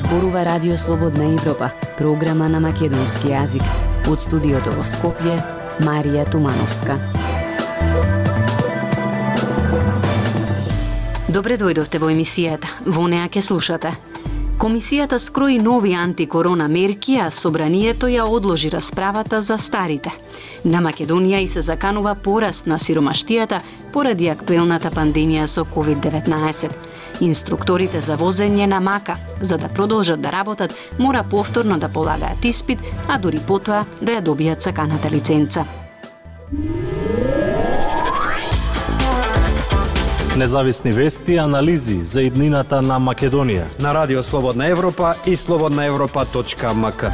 зборува Радио Слободна Европа, програма на македонски јазик. Од студиото во Скопје, Марија Тумановска. Добре дојдовте во емисијата. Во неа ќе слушате. Комисијата скрои нови антикорона мерки, а собранието ја одложи расправата за старите. На Македонија и се заканува пораст на сиромаштијата поради актуелната пандемија со COVID-19. Инструкторите за возење на мака, за да продолжат да работат, мора повторно да полагаат испит, а дури потоа да ја добијат саканата лиценца. Независни вести и анализи за иднината на Македонија на Радио Слободна Европа и slobodnaevropa.mk.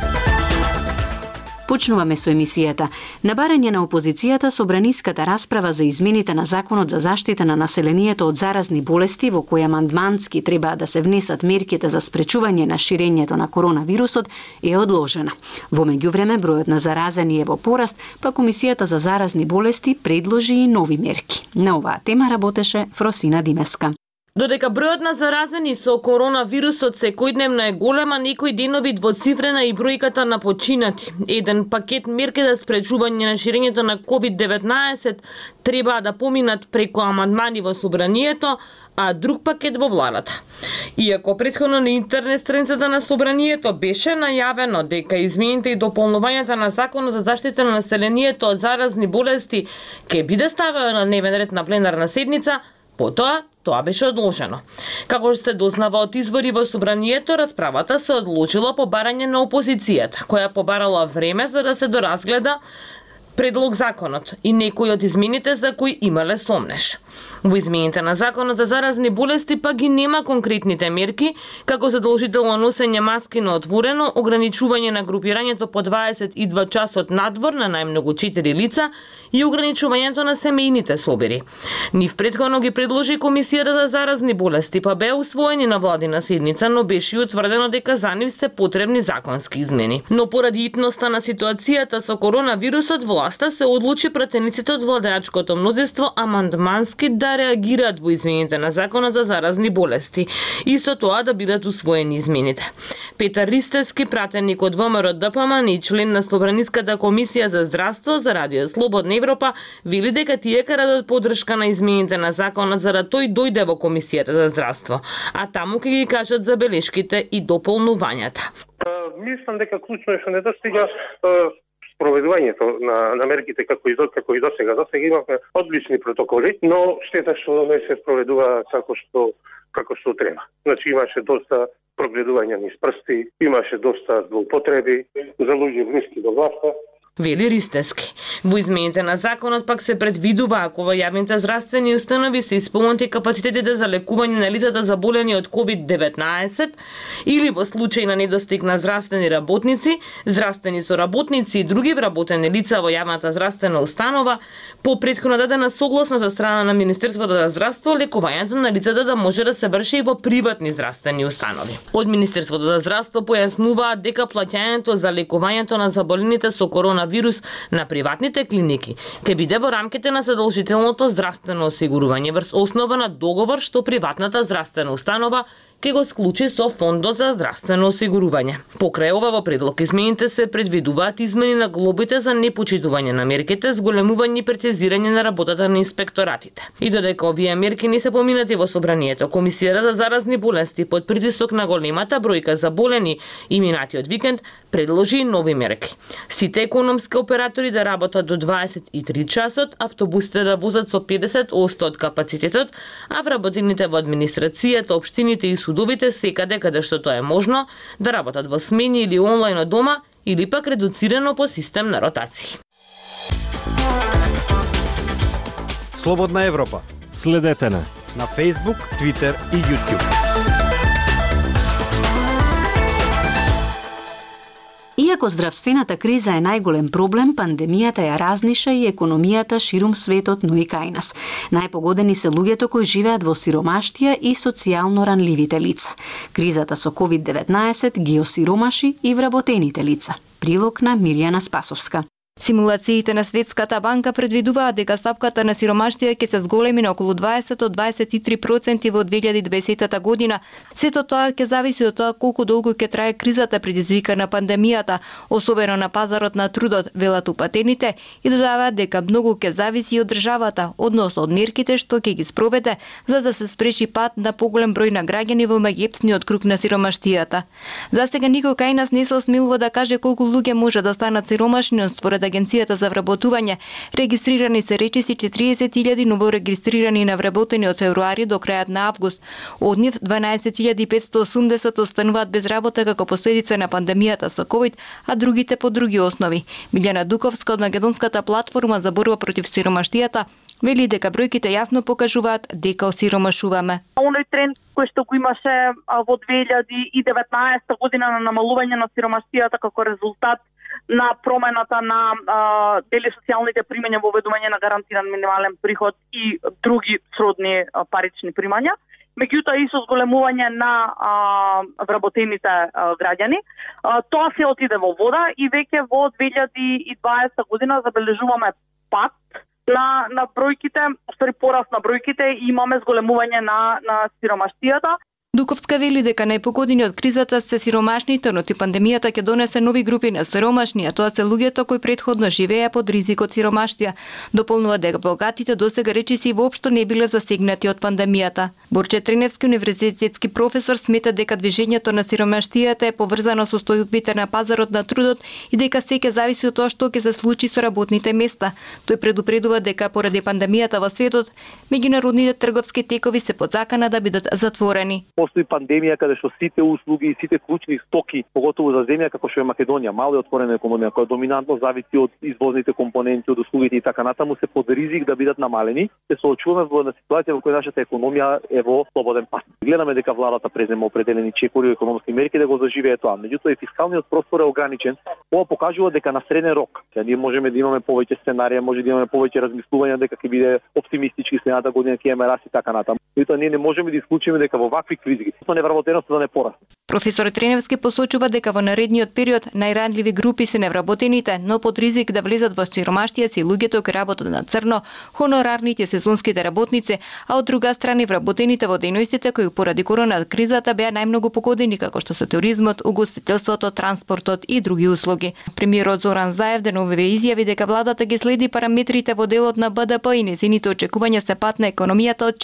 Почнуваме со емисијата. На барање на опозицијата, собраниската расправа за измените на Законот за заштита на населението од заразни болести, во која амандмански треба да се внесат мерките за спречување на ширењето на коронавирусот, е одложена. Во меѓувреме, бројот на заразени е во пораст, па Комисијата за заразни болести предложи и нови мерки. На оваа тема работеше Фросина Димеска. Додека бројот на заразени со коронавирусот секојдневно е голема, некои денови двоцифрена и бројката на починати. Еден пакет мерки за спречување на ширењето на COVID-19 треба да поминат преку амандмани во собранието, а друг пакет во владата. Иако претходно на интернет страницата на собранието беше најавено дека измените и дополнувањата на Законот за заштита на населението од заразни болести ќе биде ставено на дневен ред на пленарна седница, потоа тоа беше одложено. Како што се дознава од извори во собранието, расправата се одложила по барање на опозицијата, која побарала време за да се доразгледа предлог законот и некои од измените за кои имале сомнеш. Во измените на Законот за заразни болести па ги нема конкретните мерки, како задолжително носење маски на отворено, ограничување на групирањето по 22 часот надвор на најмногу 4 лица и ограничувањето на семејните собери. Нив претходно ги предложи Комисијата за заразни болести, па беа усвоени на владина седница, но беше утврдено дека за нив се потребни законски измени. Но поради итноста на ситуацијата со коронавирусот, власта се одлучи пратениците од владеачкото мнозинство амандмански да реагираат во измените на Законот за заразни болести и со тоа да бидат усвоени измените. Петар Ристевски, пратеник од ВМРО ДПМН и член на Собраниската комисија за здравство за Радио Слободна Европа, вели дека тие ќе дадат поддршка на измените на законот за да тој дојде во комисијата за здравство, а таму ќе ги кажат забелешките и дополнувањата. Мислам дека клучно е што недостига проведувањето на мерките како и досега. Досега имавме одлични протоколи, но штета што не се проведува како што треба. Значи имаше доста прогледување низ прсти, имаше доста злоупотреби за луѓе блиски до власта. Вели Ристевски. Во измените на законот пак се предвидува ако во јавните здравствени установи се исполнети капацитетите за лекување на лицата заболени од COVID-19 или во случај на недостиг на здравствени работници, здравствени соработници и други вработени лица во јавната здравствена установа, по претходно дадена согласност од страна на Министерството за здравство, лекувањето на лицата да може да се врши и во приватни здравствени установи. Од Министерството за здравство појаснуваат дека плаќањето за лекувањето на заболените со коронавирус на приватните клиники ќе биде во рамките на задолжителното здравствено осигурување врз основа на договор што приватната здравствена установа ќе го склучи со Фондот за здравствено осигурување. Покрај ова во предлог измените се предвидуваат измени на глобите за непочитување на мерките, зголемување и прецизирање на работата на инспекторатите. И додека овие мерки не се поминати во собранието, Комисијата за заразни болести под притисок на големата бројка заболени и минатиот викенд предложи нови мерки. Сите економски оператори да работат до 23 часот, автобусите да возат со 50% од капацитетот, а вработените во администрацијата, општините и судовите секаде каде што тоа е можно да работат во смени или онлайн од дома или пак редуцирано по систем на ротации. Слободна Европа. Следете на Facebook, Twitter и YouTube. Иако здравствената криза е најголем проблем, пандемијата ја разниша и економијата ширум светот, но и кај нас. Најпогодени се луѓето кои живеат во сиромаштија и социјално ранливите лица. Кризата со COVID-19 ги осиромаши и вработените лица. Прилог на Мирјана Спасовска. Симулациите на Светската банка предвидуваат дека стапката на сиромаштија ќе се зголеми на околу 20 до 23% во 2020 година. Сето тоа ќе зависи од тоа колку долго ќе трае кризата предизвикана пандемијата, особено на пазарот на трудот, велат упатените, и додаваат дека многу ќе зависи од државата, односно од мерките што ќе ги спроведе за да се спреши пат на поголем број на граѓани во меѓепсниот круг на сиромаштијата. За сега никој кај нас не се осмелува да каже колку луѓе може да станат сиромашни, според Агенцијата за вработување. Регистрирани се речиси 40.000 новорегистрирани на вработени од февруари до крајот на август. Од нив 12.580 остануваат без работа како последица на пандемијата со ковид, а другите по други основи. Милјана Дуковска од Македонската платформа за борба против сиромаштијата вели дека бројките јасно покажуваат дека осиромашуваме. Оној тренд кој што го имаше во 2019 година на намалување на сиромаштијата како резултат на промената на дели социјалните примања во введување на гарантиран минимален приход и други сродни парични примања, меѓутоа и со зголемување на вработените граѓани, тоа се отиде во вода и веќе во 2020 година забележуваме пат на бројките, устари пораст на бројките и имаме зголемување на сиромаштијата. Дуковска вели дека најпогодени од кризата се сиромашните, но пандемијата ќе донесе нови групи на сиромашни, а тоа се луѓето кои претходно живееа под ризик од сиромаштија. Дополнува дека богатите досега речиси воопшто не биле засегнати од пандемијата. Борче Треневски универзитетски професор смета дека движењето на сиромаштијата е поврзано со состојбите на пазарот на трудот и дека се ќе зависи од тоа што ќе се случи со работните места. Тој предупредува дека поради пандемијата во светот, меѓународните трговски текови се под закана да бидат затворени. Постои пандемија каде што сите услуги и сите клучни стоки, поготово за земја како што е Македонија, мала и отворена економија која доминантно зависи од извозните компоненти, од услугите и така натаму, се под ризик да бидат намалени, се соочуваме во една ситуација во која нашата економија е во слободен пат. Гледаме дека владата презема определени чекори и економски мерки да го заживее тоа, меѓутоа и фискалниот простор е ограничен. Ова покажува дека на среден рок, ние можеме да имаме повеќе сценарија, може да имаме повеќе размислувања дека ќе биде оптимистички следната година ќе имаме раст и така натаму. Меѓутоа ние не можеме да исклучиме дека во вакви кризи со невработеноста да не порасне. Професор Треневски посочува дека во наредниот период најранливи групи се невработените, но под ризик да влезат во сиромаштија се луѓето кои работат на црно, хонорарните сезонските работници, а од друга страна вработените во дејностите кои поради корона кризата беа најмногу погодени како што се туризмот, угостителството, транспортот и други услуги. Премиерот Зоран Заев деновиве изјави дека владата ги следи параметрите во делот на БДП и незините очекувања се пат на економијата од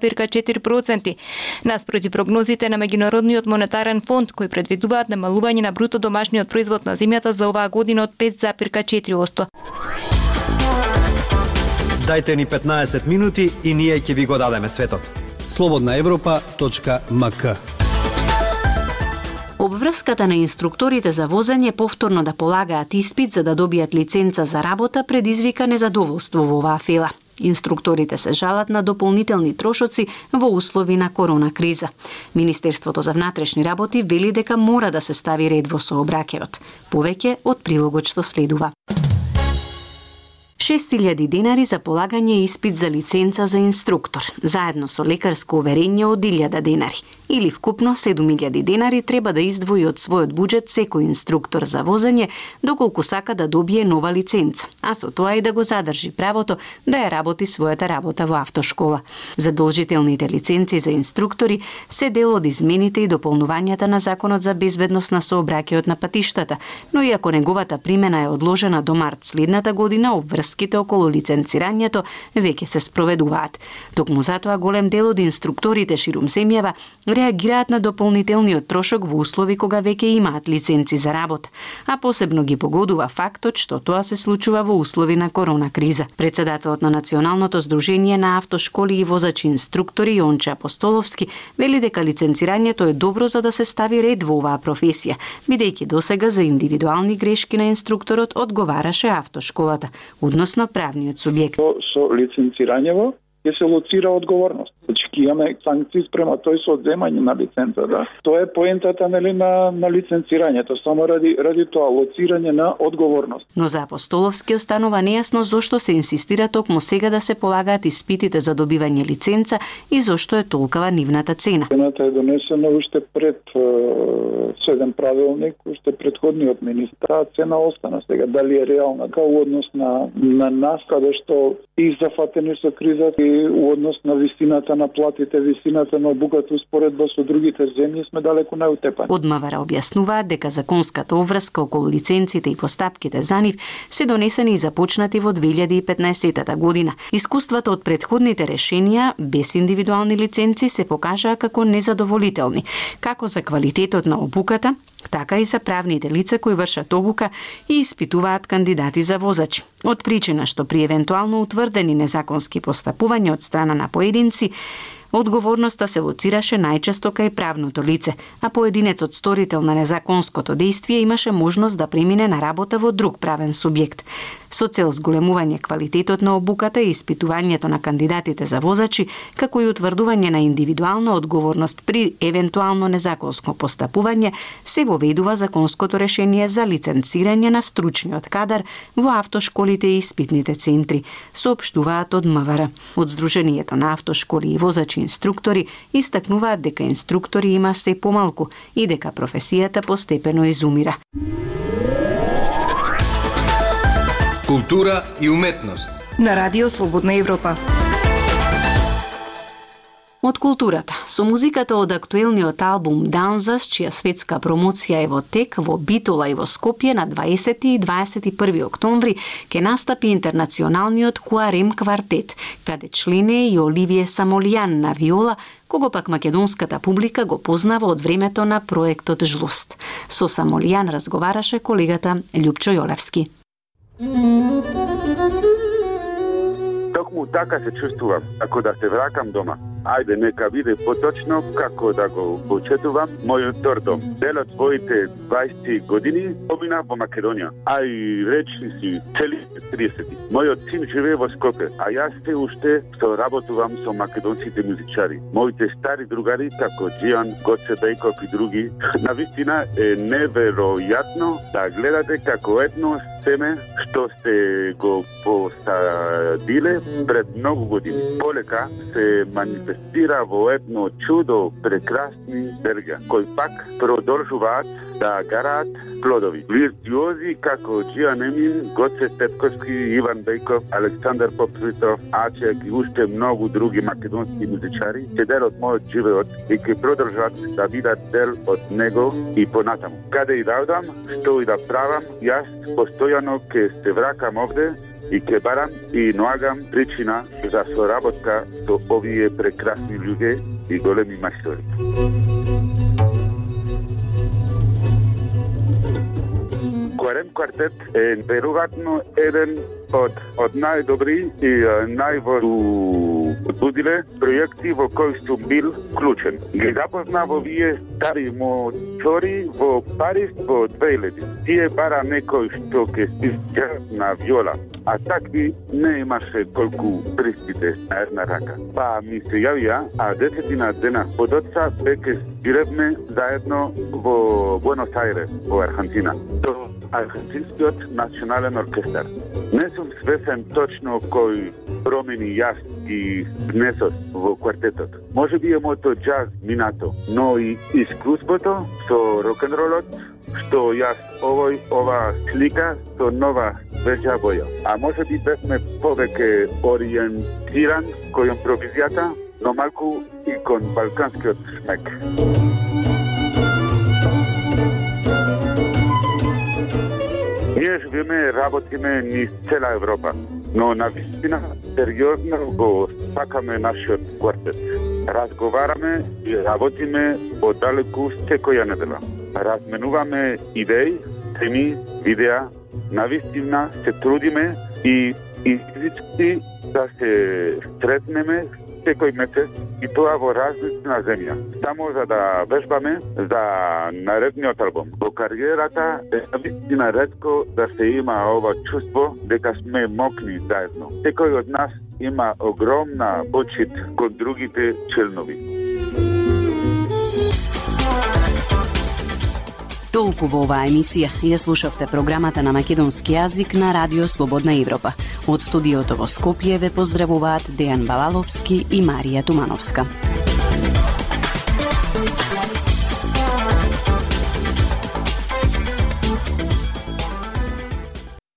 4,4%. Наспроти прогнозите на Меѓународниот монетарен фонд кои предвидуваат намалување на бруто домашниот производ на земјата за оваа година од 5,4%. Дајте ни 15 минути и ние ќе ви го дадеме светот. slobodnaevropa.mk Обврската на инструкторите за возење повторно да полагаат испит за да добијат лиценца за работа предизвика незадоволство во оваа фела. Инструкторите се жалат на дополнителни трошоци во услови на корона криза. Министерството за внатрешни работи вели дека мора да се стави ред во сообраќајот. Повеќе од прилогот што следува. 6.000 денари за полагање испит за лиценца за инструктор, заедно со лекарско оверење од 1.000 денари. Или вкупно 7.000 денари треба да издвои од својот буџет секој инструктор за возење, доколку сака да добие нова лиценца, а со тоа и да го задржи правото да ја работи својата работа во автошкола. Задолжителните лиценци за инструктори се дел од измените и дополнувањата на Законот за безбедност на сообраќајот на патиштата, но иако неговата примена е одложена до март следната година, обврските околу лиценцирањето веќе се спроведуваат. Токму затоа голем дел од инструкторите ширум земјава реагираат на дополнителниот трошок во услови кога веќе имаат лиценци за работа, а посебно ги погодува фактот што тоа се случува во услови на корона криза. Председателот на Националното здружение на автошколи и возачи инструктори Јонче Апостоловски вели дека лиценцирањето е добро за да се стави ред во оваа професија, бидејќи досега за индивидуални грешки на инструкторот одговараше автошколата, односно правниот субјект. Со лиценцирањето ќе се лоцира одговорност. Значи имаме санкции спрема тој со одземање на лиценца, да. Тоа е поентата на лиценцирањето, само ради тоа лоцирање на одговорност. Но за Апостоловски останува нејасно зошто се инсистира токму сега да се полагаат испитите за добивање лиценца и зошто е толкова нивната цена. Цената е донесена уште пред седен правилник, уште предходниот министр. Таа цена остана сега. Дали е реална као однос на нас, каде што и зафатени со кризата и у однос на висината на платите, висината на обуката успоредба со другите земји сме далеку најутепани. Од МВР објаснуваат дека законската обврска околу лиценците и постапките за нив се донесени и започнати во 2015 година. Искуствата од предходните решенија без индивидуални лиценци се покажаа како незадоволителни, како за квалитетот на обуката, така и за правните лица кои вршат обука и испитуваат кандидати за возачи. Од причина што при евентуално утврдени незаконски постапувања од страна на поединци, одговорноста се лоцираше најчесто кај правното лице, а поединецот сторител на незаконското дејствие имаше можност да премине на работа во друг правен субјект. Со цел зголемување квалитетот на обуката и испитувањето на кандидатите за возачи, како и утврдување на индивидуална одговорност при евентуално незаконско постапување, се воведува законското решение за лиценцирање на стручниот кадар во автошколите и испитните центри, соопштуваат од МВР. Од Сдруженијето на автошколи и возачи инструктори истакнуваат дека инструктори има се помалку и дека професијата постепено изумира. Култура и уметност на Радио Слободна Европа. Од културата, со музиката од актуелниот албум Данзас, чија светска промоција е во тек во Битола и во Скопје на 20 и 21 октомври, ке настапи интернационалниот Куарем квартет, каде член е и Оливие Самолијан на виола, кого пак македонската публика го познава од времето на проектот Жлост. Со Самолијан разговараше колегата Љупчо Јолевски. Токму така се чувствувам, ако да се вракам дома. Ајде, нека биде поточно како да го почетувам мојот втор дом. Дел од своите 20 години помина во Македонија, а и речни си цели 30. Мојот син живее во Скопје, а јас се уште соработувам со македонските музичари. Моите стари другари, како Џијан, Гоце Бејков и други. Навистина е неверојатно да гледате како едно семе што се го посадиле пред многу години. Полека се манифестира во едно чудо прекрасни дрга, кои пак продолжуваат да гараат плодови. Виртуози како Џијан Емин, Гоце Петковски, Иван Бејков, Александар Попсвитов, Ачек и уште многу други македонски музичари се дел од мојот живот и ќе продолжат да бидат дел од него и понатаму. Каде и да одам, што и да правам, јас постојано ќе се вракам овде и ќе барам и наоѓам причина за соработка со овие прекрасни луѓе и големи мајстори. Куарем квартет е веројатно еден од најдобри и највозбудиле проекти во кои сум бил вклучен. Ги запознав овие стари мотори во Париз во 2000. Тие бара некој што ќе свирка на виола, а такви не имаше колку приспите на една рака. Па ми се јавија, а 10 дена подоцна веќе свиревме заедно во Буенос Ајрес, во Аргентина. Аргентинскиот национален оркестар. Не сум свесен точно кој промени јас ги внесот во квартетот. Може би е моето джаз минато, но и искуството со рок-н-ролот, што јас ова слика со нова свежа боја. А може би бевме повеќе ориентиран кој импровизијата, но малку и кон балканскиот смек. Ние живееме, работиме низ цела Европа, но на вистина сериозно го сакаме нашиот квартет. Разговараме и работиме оддалеку секоја недела. Разменуваме идеи, теми, видеа, на вистина се трудиме и физички да се сретнеме секој месец и тоа во различна земја. Само за да вежбаме за наредниот албум. Во кариерата е вистина ретко да се има ова чувство дека сме мокни заедно. Секој од нас има огромна почит кон другите челнови. Толку во оваа емисија ја слушавте програмата на македонски јазик на Радио Слободна Европа. Од студиото во Скопје ве поздравуваат Дејан Балаловски и Марија Тумановска.